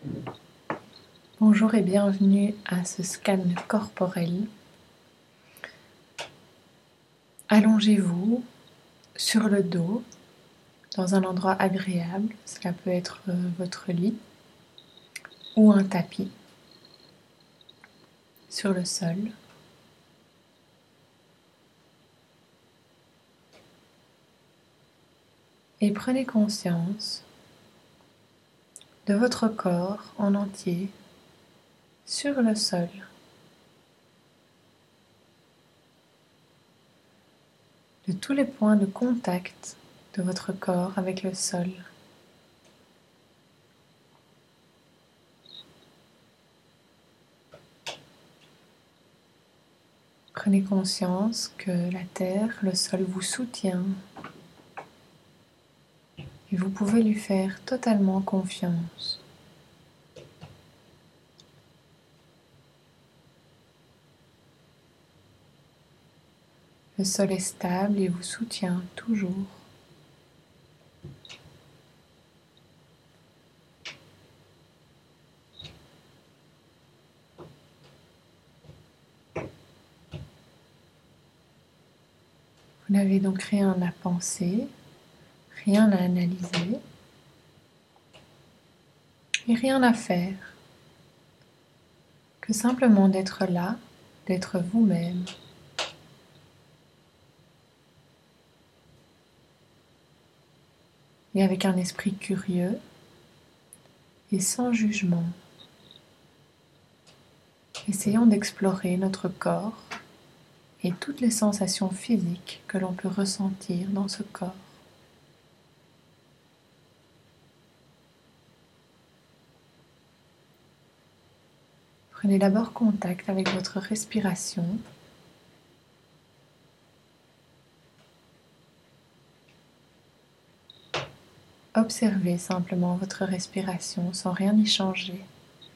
Bonjour et bienvenue à ce scan corporel. Allongez-vous sur le dos dans un endroit agréable. Cela peut être votre lit ou un tapis sur le sol. Et prenez conscience de votre corps en entier sur le sol. De tous les points de contact de votre corps avec le sol. Prenez conscience que la terre, le sol vous soutient et vous pouvez lui faire totalement confiance. Le sol est stable et vous soutient toujours. Vous n'avez donc rien à penser, rien à analyser et rien à faire que simplement d'être là, d'être vous-même. Et avec un esprit curieux et sans jugement. Essayons d'explorer notre corps et toutes les sensations physiques que l'on peut ressentir dans ce corps. Prenez d'abord contact avec votre respiration. Observez simplement votre respiration sans rien y changer.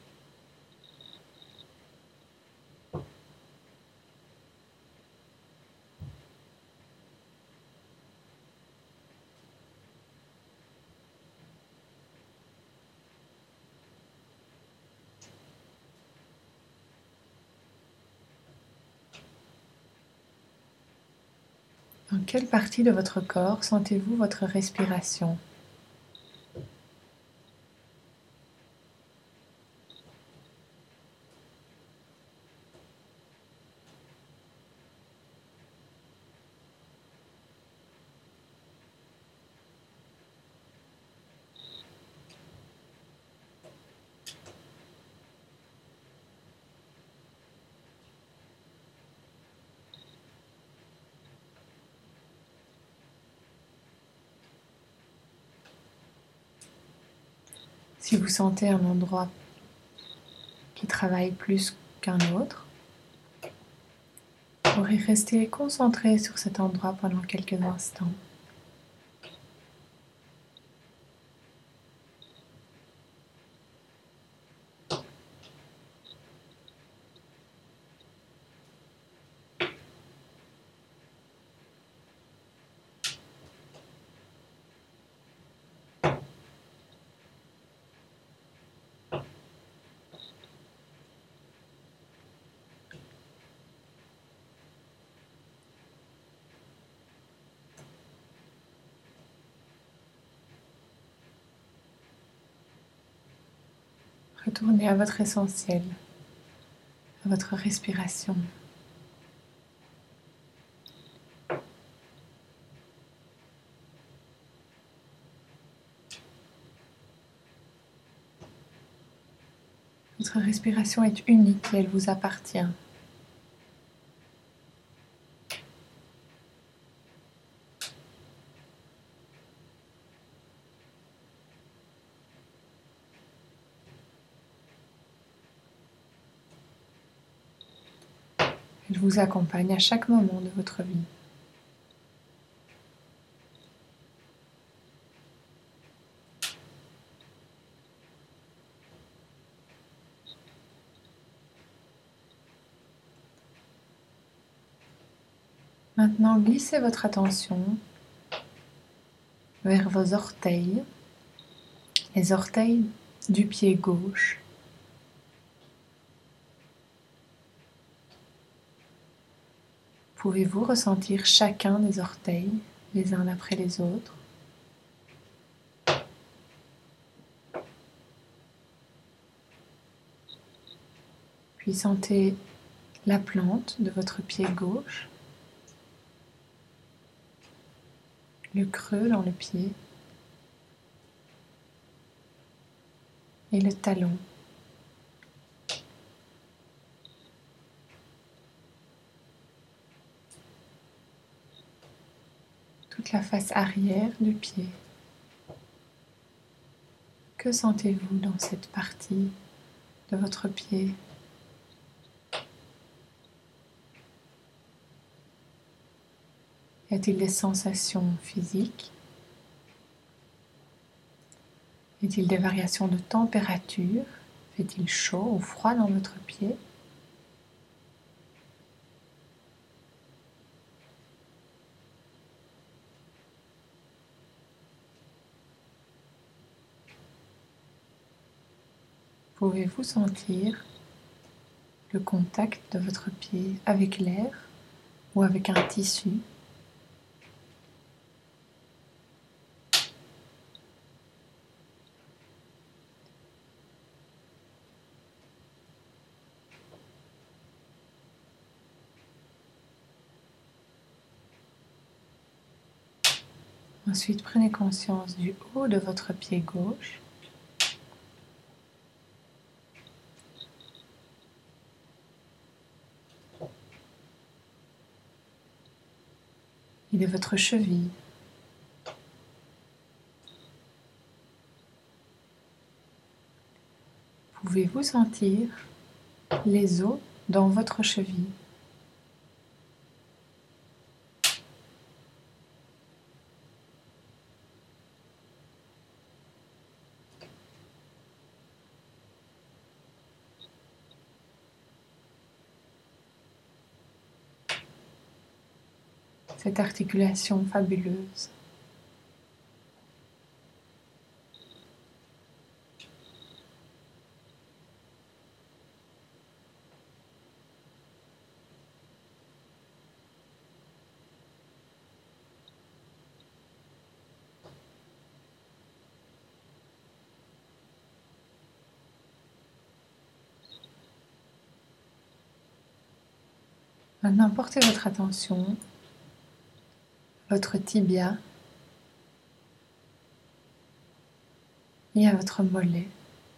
Dans quelle partie de votre corps sentez-vous votre respiration ? Si vous sentez un endroit qui travaille plus qu'un autre, vous pourrez rester concentré sur cet endroit pendant quelques instants. Retournez à votre essentiel, à votre respiration. Votre respiration est unique et elle vous appartient. Elle vous accompagne à chaque moment de votre vie. Maintenant, glissez votre attention vers vos orteils. Les orteils du pied gauche. Pouvez-vous ressentir chacun des orteils les uns après les autres? Puis sentez la plante de votre pied gauche, le creux dans le pied et le talon. Toute la face arrière du pied. Que sentez-vous dans cette partie de votre pied? Y a-t-il des sensations physiques? Y a-t-il des variations de température? Fait-il chaud ou froid dans votre pied? Pouvez-vous sentir le contact de votre pied avec l'air ou avec un tissu? Ensuite, prenez conscience du haut de votre pied gauche. Et de votre cheville. Pouvez-vous sentir les os dans votre cheville? Cette articulation fabuleuse. Maintenant, portez votre attention à votre tibia et à votre mollet.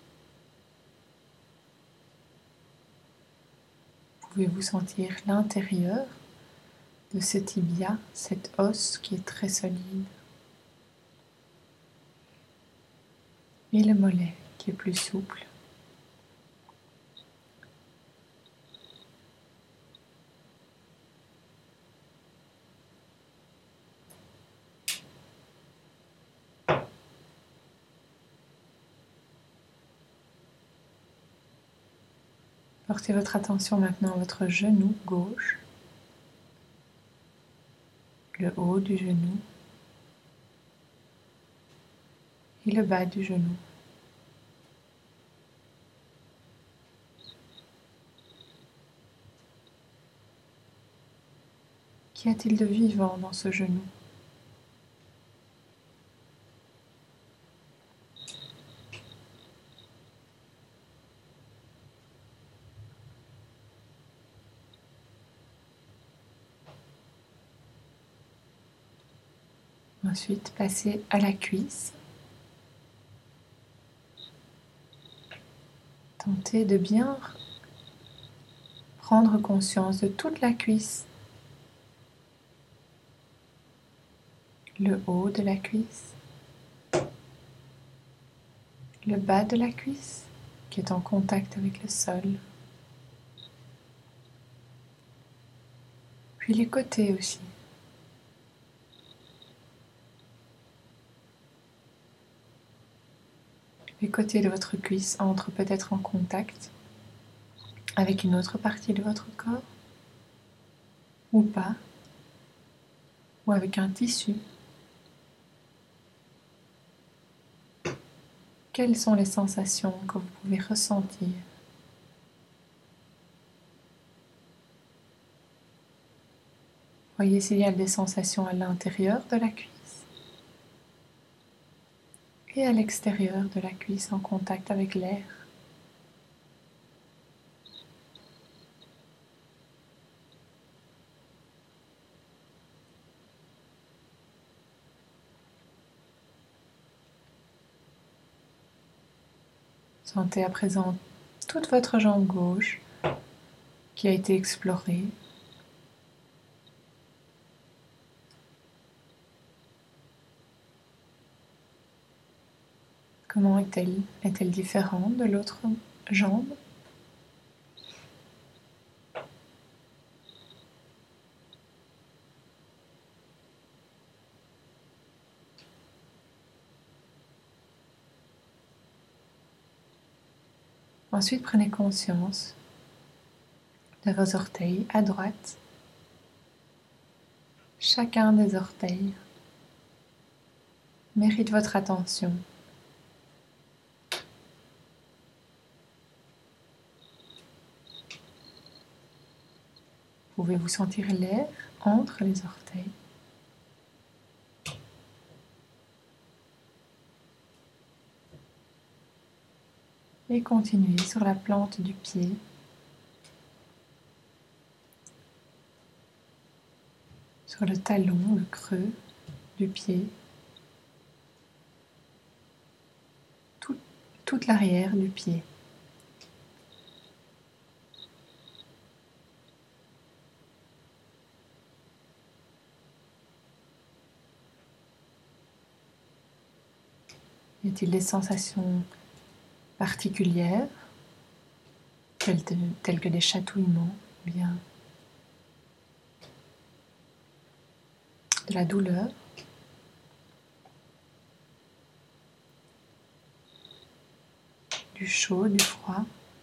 Pouvez-vous sentir l'intérieur de ce tibia, cet os qui est très solide, et le mollet qui est plus souple. Portez votre attention maintenant à votre genou gauche, le haut du genou et le bas du genou. Qu'y a-t-il de vivant dans ce genou? Ensuite, passez à la cuisse. Tentez de bien prendre conscience de toute la cuisse. Le haut de la cuisse, le bas de la cuisse qui est en contact avec le sol, puis les côtés aussi. Les côtés de votre cuisse entrent peut-être en contact avec une autre partie de votre corps, ou pas, ou avec un tissu. Quelles sont les sensations que vous pouvez ressentir? Voyez s'il y a des sensations à l'intérieur de la cuisse et à l'extérieur de la cuisse en contact avec l'air. Sentez à présent toute votre jambe gauche qui a été explorée. Comment est-elle? Est-elle différente de l'autre jambe? Ensuite, prenez conscience de vos orteils à droite. Chacun des orteils mérite votre attention. Pouvez-vous sentir l'air entre les orteils? Et continuez sur la plante du pied. Sur le talon, le creux du pied. Toute l'arrière du pied. Y a-t-il des sensations particulières, telles que des chatouillements, bien de la douleur? Du chaud, du froid?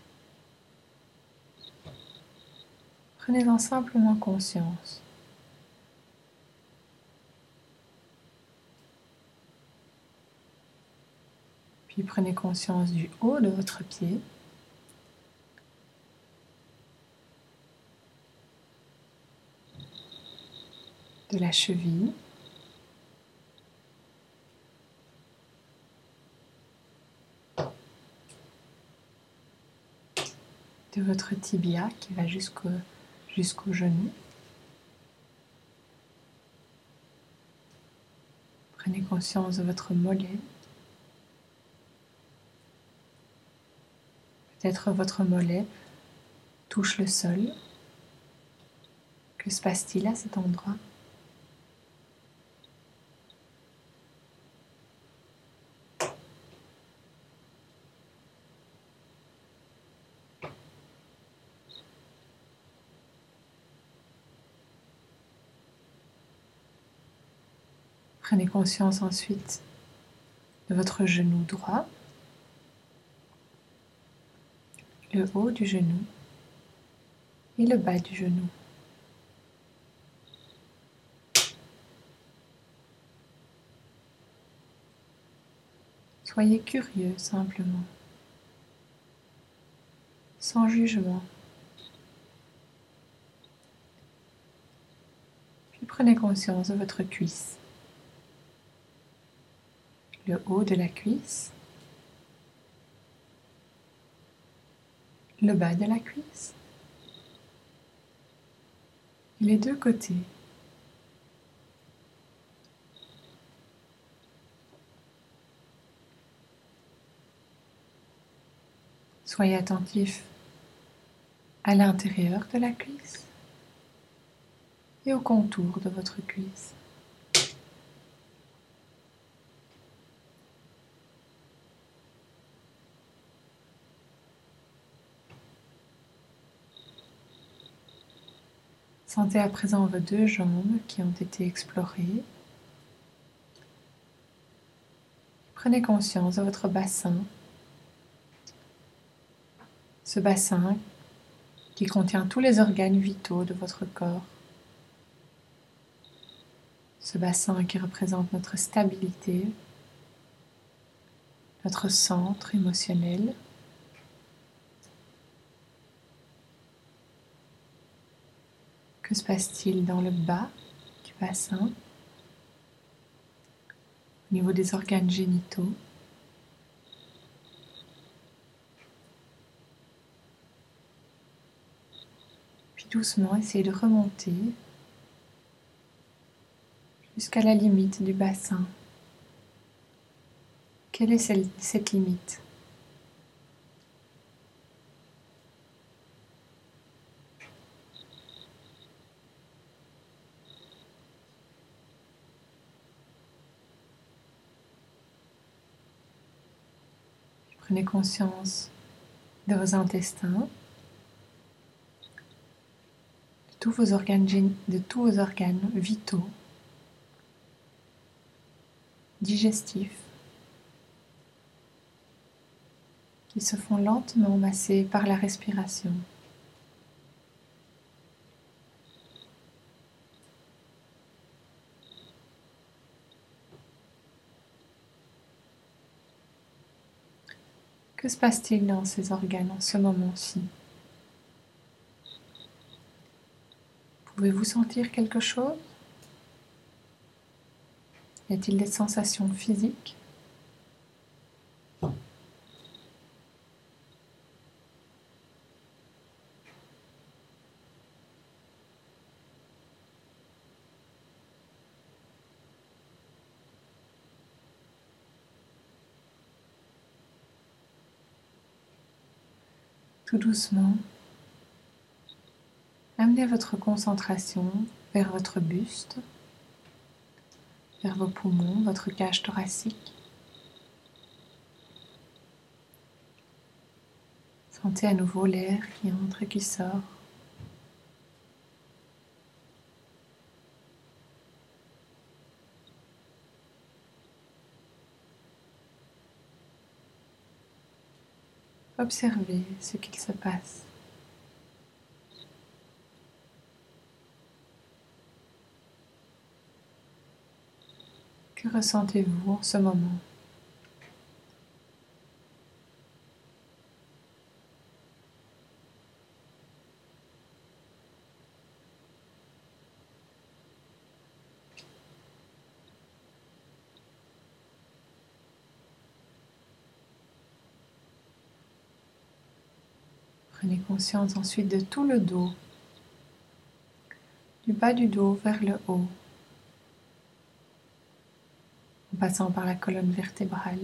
Prenez-en simplement conscience. Puis prenez conscience du haut de votre pied. De la cheville. De votre tibia qui va jusqu'au genou. Prenez conscience de votre mollet. Peut-être votre mollet touche le sol. Que se passe-t-il à cet endroit? Prenez conscience ensuite de votre genou droit, le haut du genou et le bas du genou. Soyez curieux simplement, sans jugement. Puis prenez conscience de votre cuisse, le haut de la cuisse, le bas de la cuisse et les deux côtés. Soyez attentif à l'intérieur de la cuisse et au contour de votre cuisse. Sentez à présent vos deux jambes qui ont été explorées. Prenez conscience de votre bassin. Ce bassin qui contient tous les organes vitaux de votre corps. Ce bassin qui représente notre stabilité, votre centre émotionnel. Que se passe-t-il dans le bas du bassin, au niveau des organes génitaux? Puis doucement, essayez de remonter jusqu'à la limite du bassin. Quelle est cette limite? Prenez conscience de vos intestins, de tous vos organes vitaux, digestifs, qui se font lentement masser par la respiration. Que se passe-t-il dans ces organes en ce moment-ci? Pouvez-vous sentir quelque chose? Y a-t-il des sensations physiques? Tout doucement, amenez votre concentration vers votre buste, vers vos poumons, votre cage thoracique. Sentez à nouveau l'air qui entre et qui sort. Observez ce qu'il se passe. Que ressentez-vous en ce moment? Prenez conscience ensuite de tout le dos, du bas du dos vers le haut, en passant par la colonne vertébrale.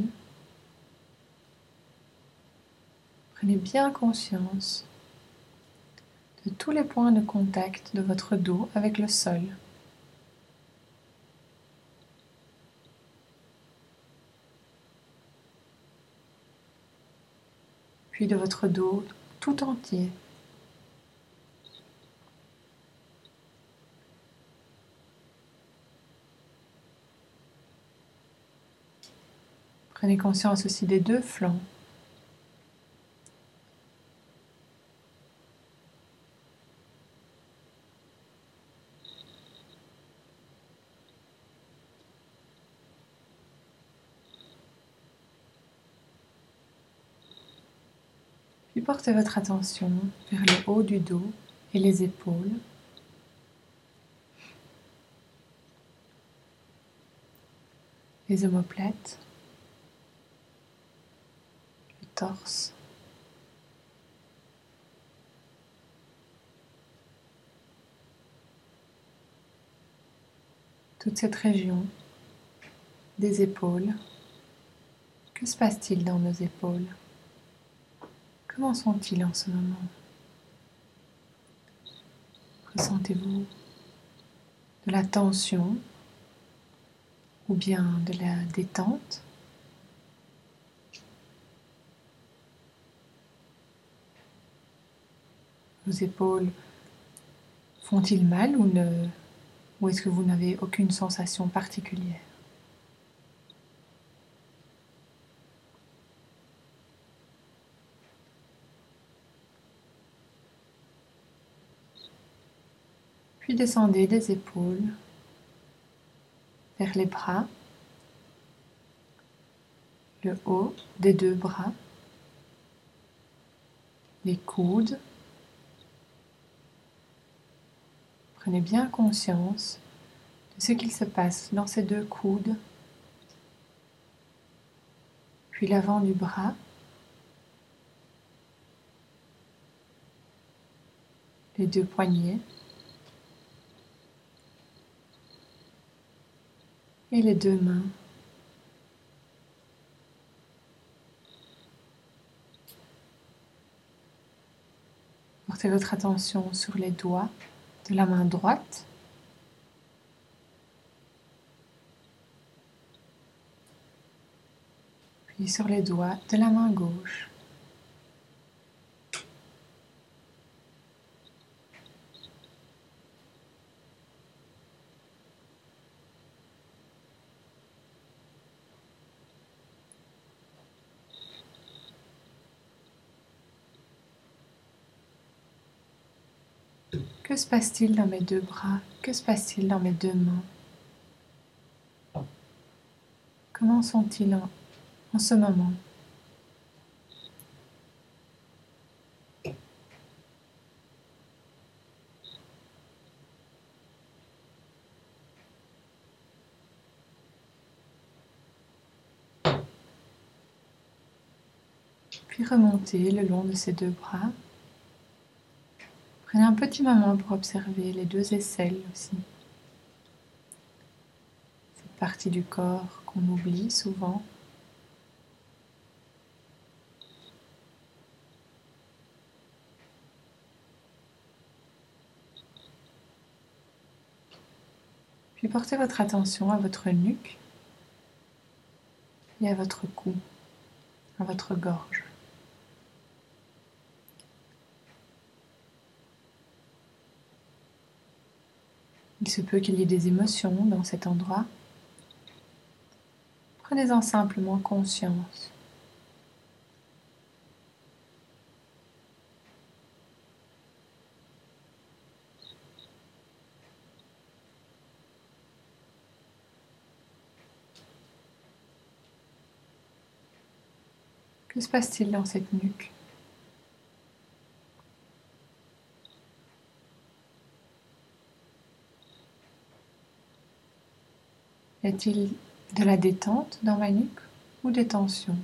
Prenez bien conscience de tous les points de contact de votre dos avec le sol. Puis de votre dos tout entier. Prenez conscience aussi des deux flancs. Puis portez votre attention vers le haut du dos et les épaules. Les omoplates, le torse. Toute cette région des épaules. Que se passe-t-il dans nos épaules? Comment sont-ils en ce moment? Ressentez-vous de la tension ou bien de la détente? Vos épaules font-ils mal ou est-ce que vous n'avez aucune sensation particulière? Puis descendez des épaules vers les bras, le haut des deux bras, les coudes. Prenez bien conscience de ce qu'il se passe dans ces deux coudes, puis l'avant du bras, les deux poignets et les deux mains. Portez votre attention sur les doigts de la main droite, puis sur les doigts de la main gauche. Que se passe-t-il dans mes deux bras? Que se passe-t-il dans mes deux mains? Comment sont-ils en ce moment? Puis remontez le long de ces deux bras. Prenez un petit moment pour observer les deux aisselles aussi. Cette partie du corps qu'on oublie souvent. Puis portez votre attention à votre nuque et à votre cou, à votre gorge. Il se peut qu'il y ait des émotions dans cet endroit. Prenez-en simplement conscience. Que se passe-t-il dans cette nuque? Y a-t-il de la détente dans ma nuque ou des tensions?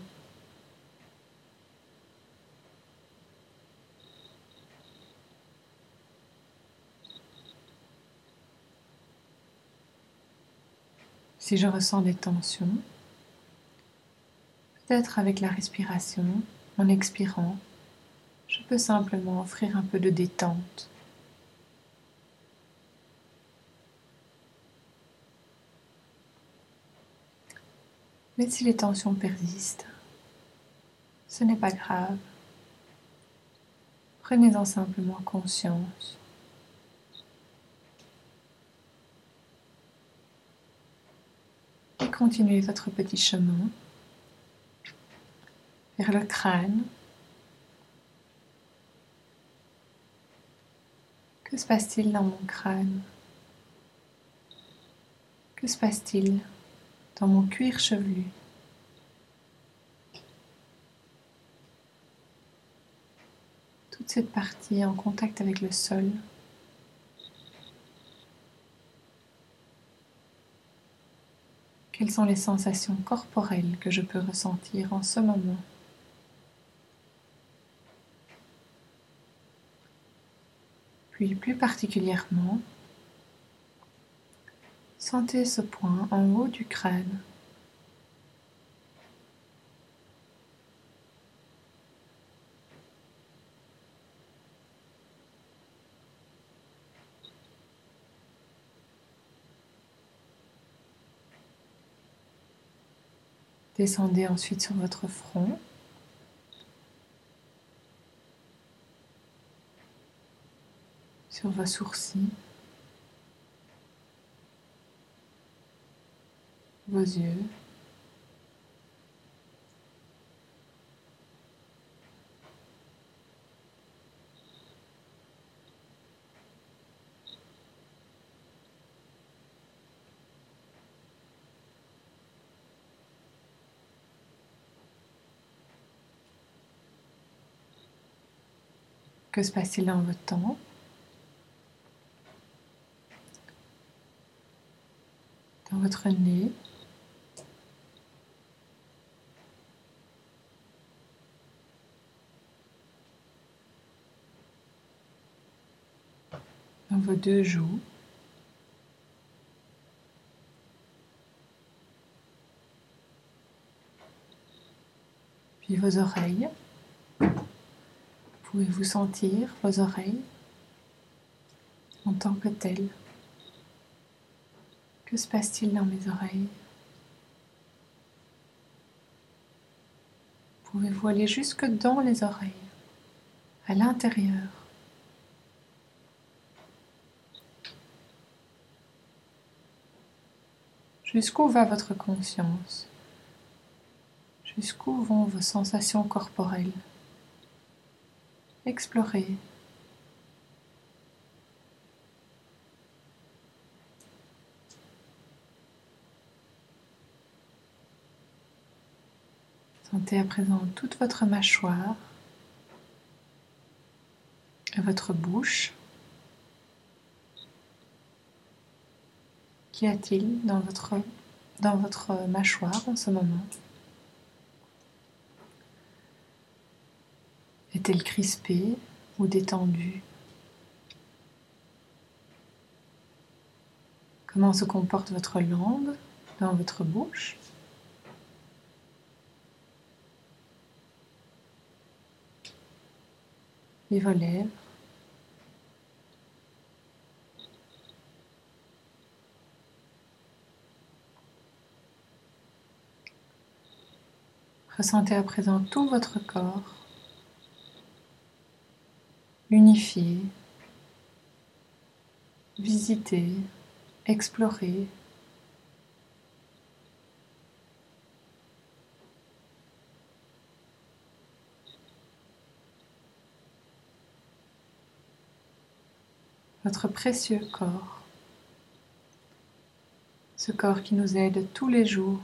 Si je ressens des tensions, peut-être avec la respiration, en expirant, je peux simplement offrir un peu de détente. Mais si les tensions persistent, ce n'est pas grave. Prenez-en simplement conscience. Et continuez votre petit chemin vers le crâne. Que se passe-t-il dans mon crâne? Que se passe-t-il dans mon cuir chevelu? Toute cette partie en contact avec le sol. Quelles sont les sensations corporelles que je peux ressentir en ce moment? Puis plus particulièrement, sentez ce point en haut du crâne. Descendez ensuite sur votre front. Sur vos sourcils, vos yeux, Que se passe-t-il dans votre tempe? Dans votre nez? Dans vos deux joues? Puis vos oreilles? Pouvez-vous sentir vos oreilles en tant que telles? Que se passe-t-il dans mes oreilles? Pouvez-vous aller jusque dans les oreilles, à l'intérieur? Jusqu'où va votre conscience? Jusqu'où vont vos sensations corporelles? Explorez. Sentez à présent toute votre mâchoire et votre bouche. Qu'y a-t-il dans votre mâchoire en ce moment? Est-elle crispée ou détendue? Comment se comporte votre langue dans votre bouche? Et vos lèvres? Ressentez à présent tout votre corps unifié, visiter, explorer. Votre précieux corps, ce corps qui nous aide tous les jours.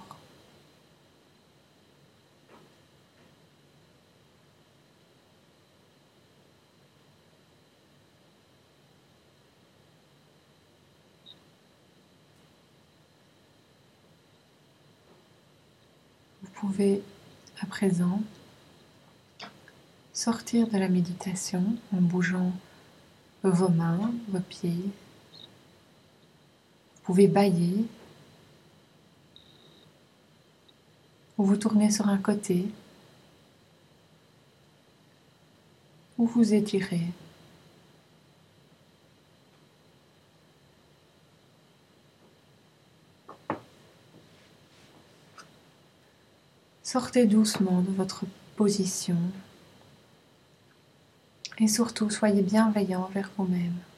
Vous pouvez à présent sortir de la méditation en bougeant vos mains, vos pieds. Vous pouvez bâiller ou vous tourner sur un côté ou vous étirer. Sortez doucement de votre position et surtout soyez bienveillant envers vous-même.